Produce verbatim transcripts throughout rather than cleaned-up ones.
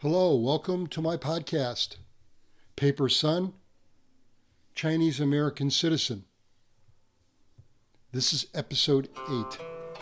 Hello, welcome to my podcast, Paper Son, Chinese American Citizen. This is episode eight.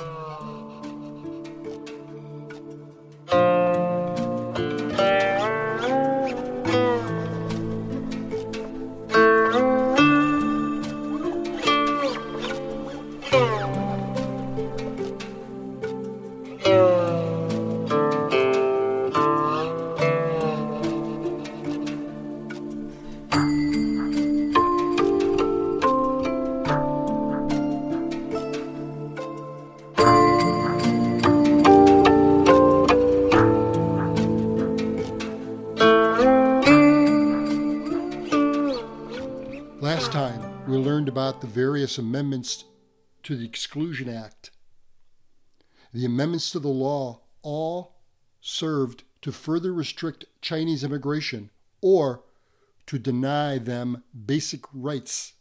Last time, we learned about the various amendments to the Exclusion Act. The amendments to the law all served to further restrict Chinese immigration or to deny them basic rights.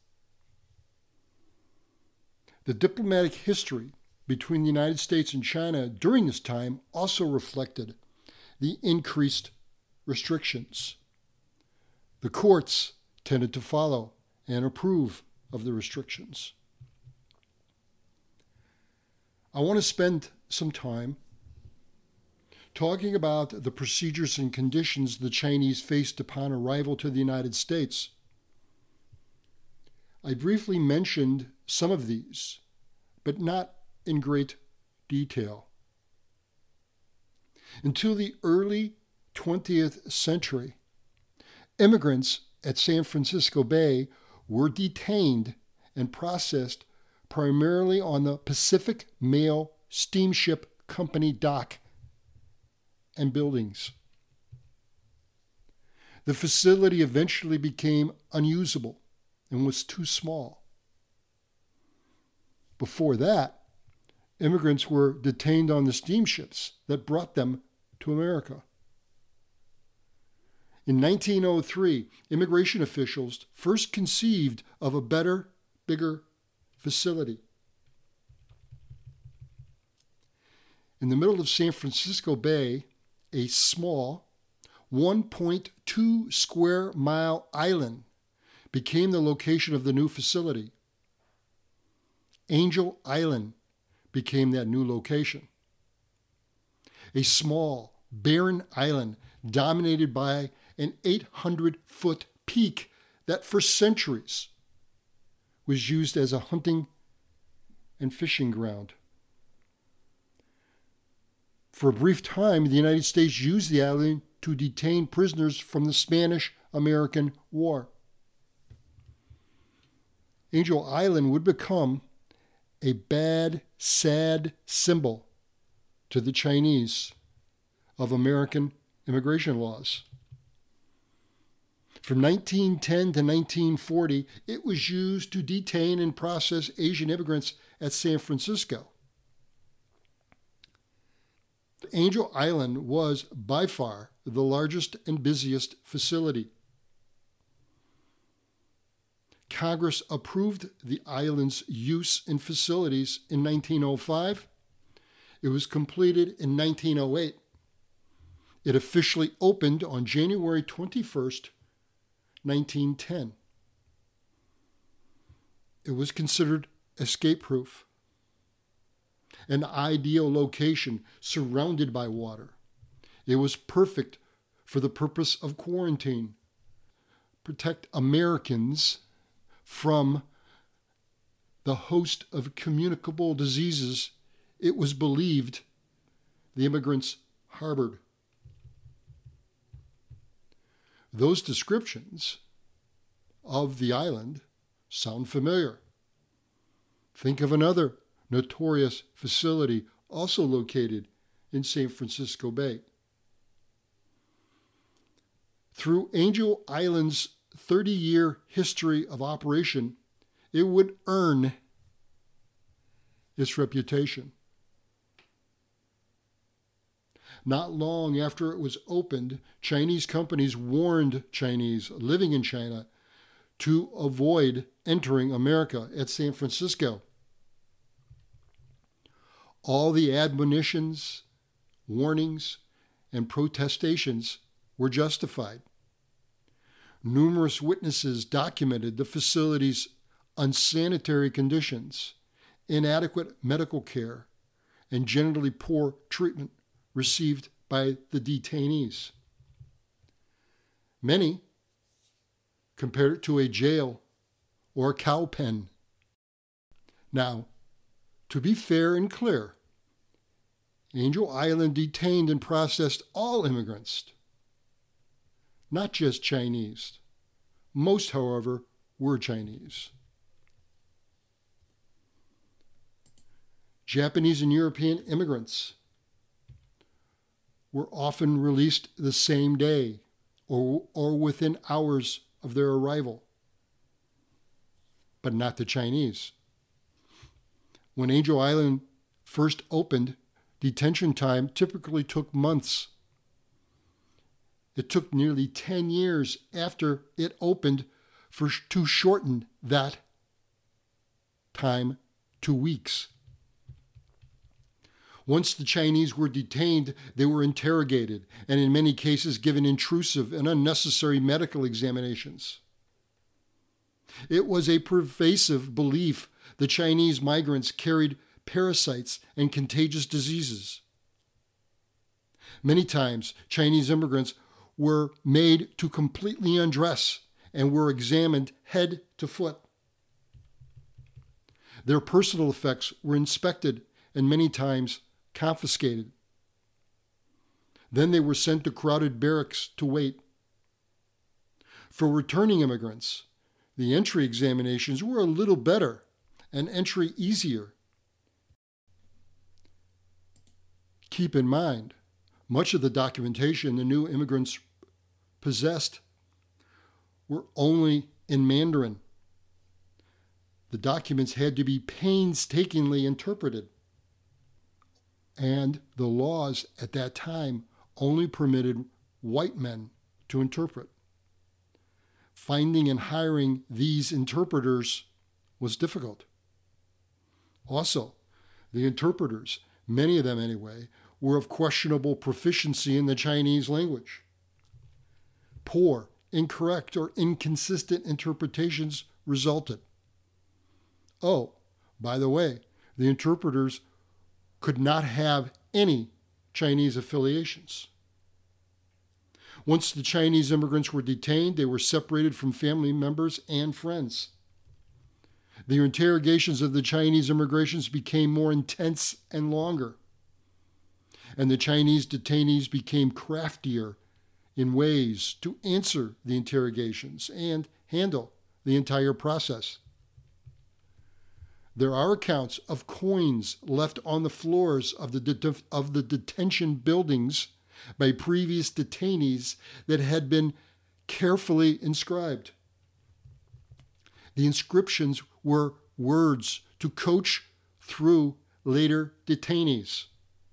The diplomatic history between the United States and China during this time also reflected the increased restrictions. The courts tended to follow and approve of the restrictions. I want to spend some time talking about the procedures and conditions the Chinese faced upon arrival to the United States. I briefly mentioned some of these, but not in great detail. Until the early twentieth century, immigrants at San Francisco Bay were detained and processed primarily on the Pacific Mail Steamship Company dock and buildings. The facility eventually became unusable and was too small. Before that, immigrants were detained on the steamships that brought them to America. In nineteen oh three, immigration officials first conceived of a better, bigger facility. In the middle of San Francisco Bay, a small one point two square mile island became the location of the new facility. Angel Island became that new location. A small, barren island dominated by an eight hundred foot peak that for centuries was used as a hunting and fishing ground. For a brief time, the United States used the island to detain prisoners from the Spanish-American War. Angel Island would become a bad, sad symbol to the Chinese of American immigration laws. From nineteen ten to nineteen forty, it was used to detain and process Asian immigrants at San Francisco. Angel Island was by far the largest and busiest facility. Congress approved the island's use in facilities in nineteen oh five. It was completed in nineteen oh eight. It officially opened on January twenty-first, nineteen ten. It was considered escape-proof, an ideal location surrounded by water. It was perfect for the purpose of quarantine, protect Americans from the host of communicable diseases it was believed the immigrants harbored. Those descriptions of the island sound familiar. Think of another notorious facility also located in San Francisco Bay. Through Angel Island's thirty-year history of operation, it would earn its reputation. Not long after it was opened, Chinese companies warned Chinese living in China to avoid entering America at San Francisco. All the admonitions, warnings, and protestations were justified. Numerous witnesses documented the facility's unsanitary conditions, inadequate medical care, and generally poor treatment received by the detainees. Many compared it to a jail or a cow pen. Now, to be fair and clear, Angel Island detained and processed all immigrants, not just Chinese. Most, however, were Chinese. Japanese and European immigrants were often released the same day or, or within hours of their arrival, but not the Chinese. When Angel Island first opened, detention time typically took months. It took nearly ten years after it opened for, to shorten that time to weeks. Once the Chinese were detained, they were interrogated and in many cases given intrusive and unnecessary medical examinations. It was a pervasive belief the Chinese migrants carried parasites and contagious diseases. Many times, Chinese immigrants were made to completely undress and were examined head to foot. Their personal effects were inspected and many times confiscated. Then they were sent to crowded barracks to wait. For returning immigrants, the entry examinations were a little better and entry easier. Keep in mind, much of the documentation the new immigrants possessed were only in Mandarin. The documents had to be painstakingly interpreted, and the laws at that time only permitted white men to interpret. Finding and hiring these interpreters was difficult. Also, the interpreters, many of them anyway, were of questionable proficiency in the Chinese language. Poor, incorrect, or inconsistent interpretations resulted. Oh, by the way, the interpreters could not have any Chinese affiliations. Once the Chinese immigrants were detained, they were separated from family members and friends. The interrogations of the Chinese immigrants became more intense and longer, and the Chinese detainees became craftier in ways to answer the interrogations and handle the entire process. There are accounts of coins left on the floors of the, det- of the detention buildings by previous detainees that had been carefully inscribed. The inscriptions were words to coach through later detainees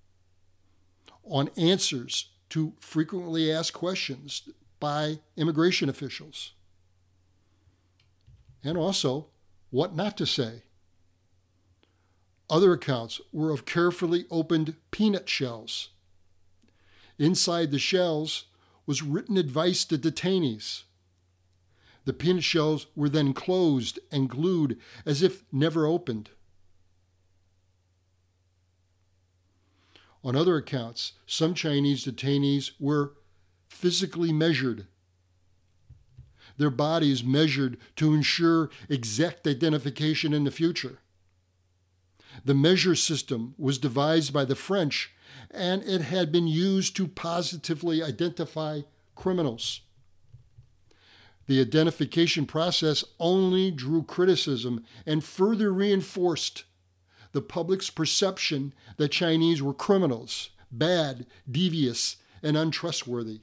on answers to frequently asked questions by immigration officials, and also what not to say. Other accounts were of carefully opened peanut shells. Inside the shells was written advice to detainees. The peanut shells were then closed and glued as if never opened. On other accounts, some Chinese detainees were physically measured. Their bodies measured to ensure exact identification in the future. The measure system was devised by the French, and it had been used to positively identify criminals. The identification process only drew criticism and further reinforced the public's perception that Chinese were criminals, bad, devious, and untrustworthy.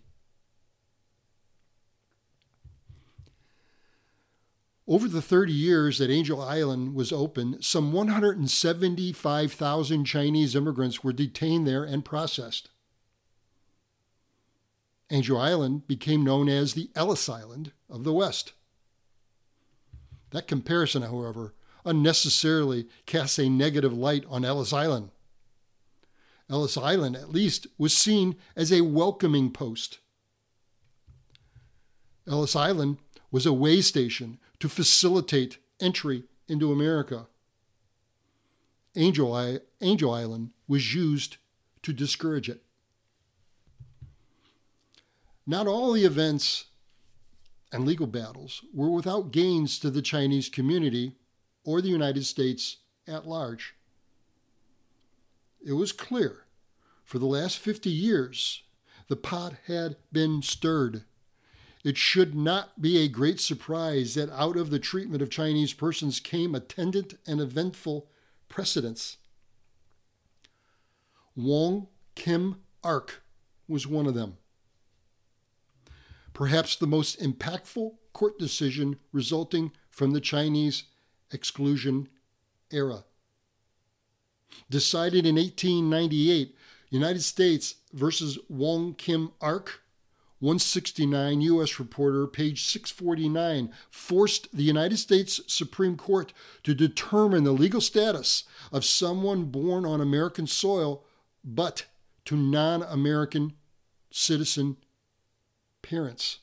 Over the thirty years that Angel Island was open, some one hundred seventy-five thousand Chinese immigrants were detained there and processed. Angel Island became known as the Ellis Island of the West. That comparison, however, unnecessarily casts a negative light on Ellis Island. Ellis Island, at least, was seen as a welcoming post. Ellis Island was a way station to facilitate entry into America. Angel, I- Angel Island was used to discourage it. Not all the events and legal battles were without gains to the Chinese community or the United States at large. It was clear for the last fifty years the pot had been stirred. It should not be a great surprise that out of the treatment of Chinese persons came attendant and eventful precedents. Wong Kim Ark was one of them. Perhaps the most impactful court decision resulting from the Chinese exclusion era. Decided in eighteen ninety-eight, United States versus Wong Kim Ark, one sixty-nine U S Reporter, page six forty-nine, forced the United States Supreme Court to determine the legal status of someone born on American soil but to non-American citizen parents.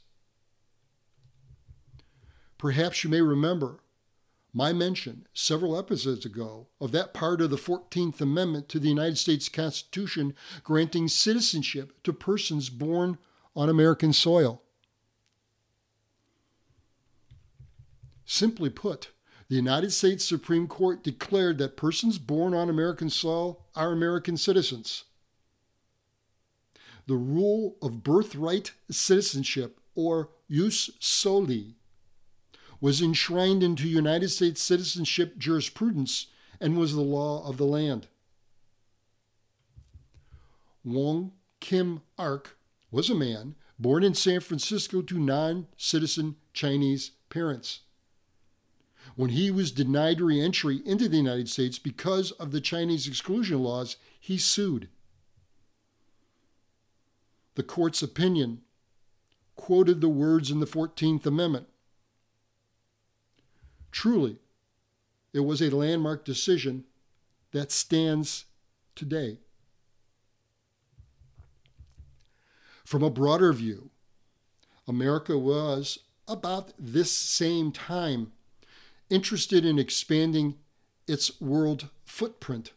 Perhaps you may remember my mention several episodes ago of that part of the fourteenth Amendment to the United States Constitution granting citizenship to persons born on American soil. Simply put, the United States Supreme Court declared that persons born on American soil are American citizens. The rule of birthright citizenship, or jus soli, was enshrined into United States citizenship jurisprudence and was the law of the land. Wong Kim Ark was a man born in San Francisco to non-citizen Chinese parents. When he was denied re-entry into the United States because of the Chinese exclusion laws, he sued. The court's opinion quoted the words in the fourteenth Amendment. Truly, it was a landmark decision that stands today. From a broader view, America was, about this same time, interested in expanding its world footprint.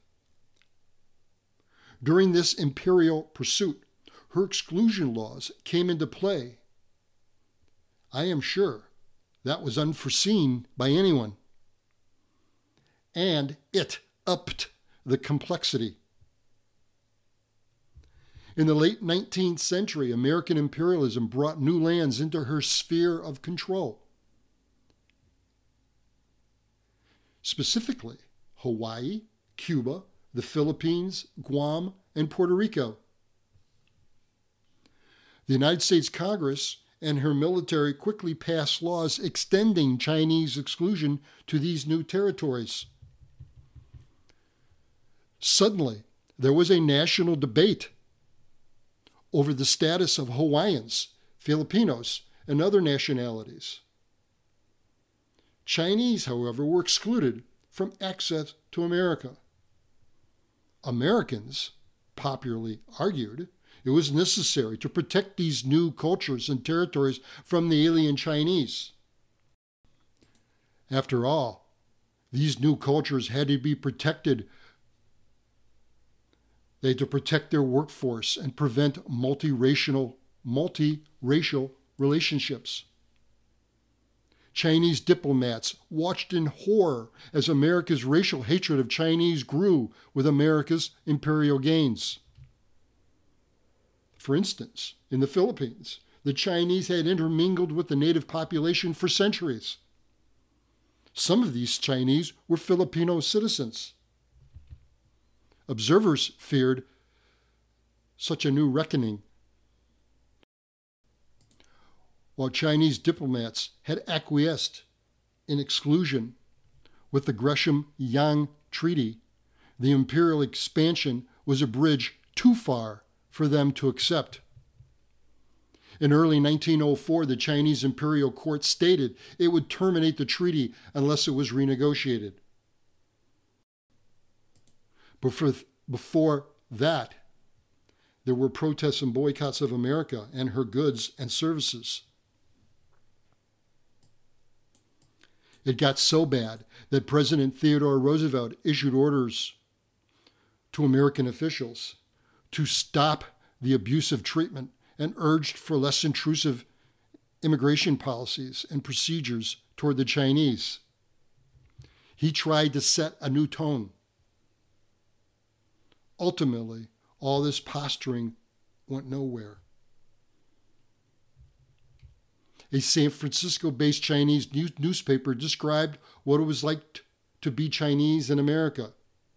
During this imperial pursuit, her exclusion laws came into play. I am sure that was unforeseen by anyone. And it upped the complexity. In the late nineteenth century, American imperialism brought new lands into her sphere of control. Specifically, Hawaii, Cuba, the Philippines, Guam, and Puerto Rico. The United States Congress and her military quickly passed laws extending Chinese exclusion to these new territories. Suddenly, there was a national debate over the status of Hawaiians, Filipinos, and other nationalities. Chinese, however, were excluded from access to America. Americans popularly argued it was necessary to protect these new cultures and territories from the alien Chinese. After all, these new cultures had to be protected. They had to protect their workforce and prevent multiracial, multiracial relationships. Chinese diplomats watched in horror as America's racial hatred of Chinese grew with America's imperial gains. For instance, in the Philippines, the Chinese had intermingled with the native population for centuries. Some of these Chinese were Filipino citizens. Observers feared such a new reckoning. While Chinese diplomats had acquiesced in exclusion with the Gresham-Yang Treaty, the imperial expansion was a bridge too far for them to accept. In early nineteen oh four, the Chinese Imperial Court stated it would terminate the treaty unless it was renegotiated. Before, before that, there were protests and boycotts of America and her goods and services. It got so bad that President Theodore Roosevelt issued orders to American officials to stop the abusive treatment and urged for less intrusive immigration policies and procedures toward the Chinese. He tried to set a new tone. Ultimately, all this posturing went nowhere. A San Francisco-based Chinese news newspaper described what it was like to be Chinese in America.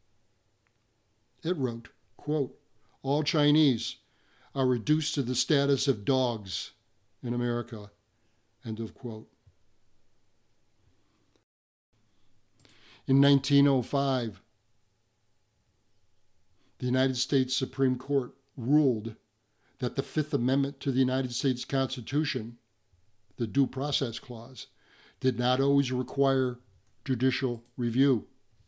It wrote, quote, "All Chinese are reduced to the status of dogs in America," end of quote. In nineteen oh five, the United States Supreme Court ruled that the Fifth Amendment to the United States Constitution, the Due Process Clause, did not always require judicial review.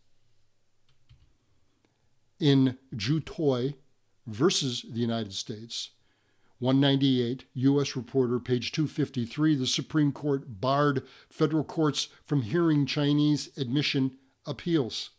In Ju Toi versus the United States, one ninety-eight, U S Reporter, page two fifty-three, the Supreme Court barred federal courts from hearing Chinese admission appeals.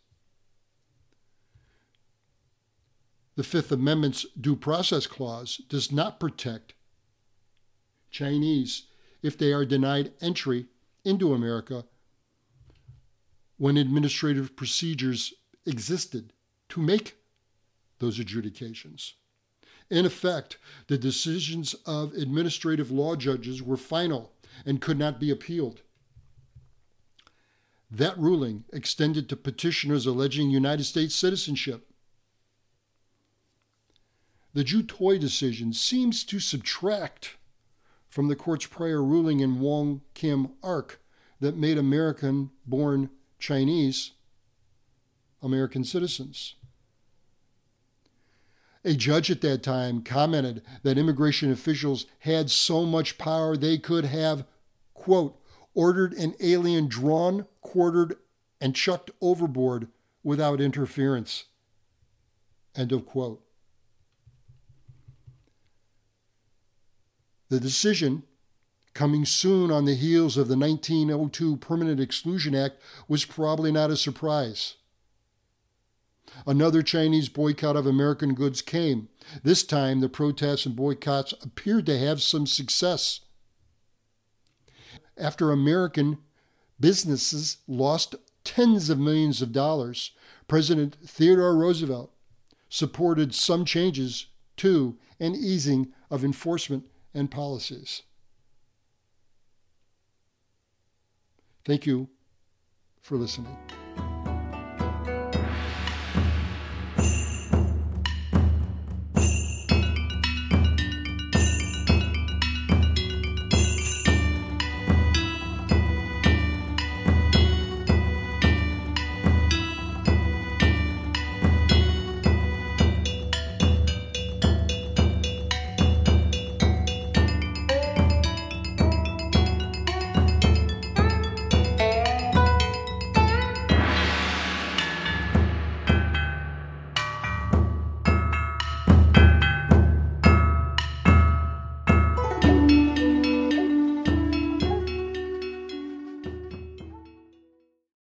The Fifth Amendment's Due Process Clause does not protect Chinese if they are denied entry into America when administrative procedures existed to make those adjudications. In effect, the decisions of administrative law judges were final and could not be appealed. That ruling extended to petitioners alleging United States citizenship. The Ju Toi decision seems to subtract from the court's prior ruling in Wong Kim Ark that made American-born Chinese American citizens. A judge at that time commented that immigration officials had so much power they could have, quote, ordered an alien drawn, quartered, and chucked overboard without interference, end of quote. The decision, coming soon on the heels of the nineteen oh two Permanent Exclusion Act, was probably not a surprise. Another Chinese boycott of American goods came. This time, the protests and boycotts appeared to have some success. After American businesses lost tens of millions of dollars, President Theodore Roosevelt supported some changes to and easing of enforcement and policies. Thank you for listening.